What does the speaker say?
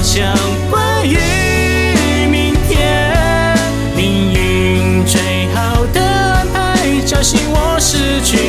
想关于明天，命运最好的安排，叫醒我失去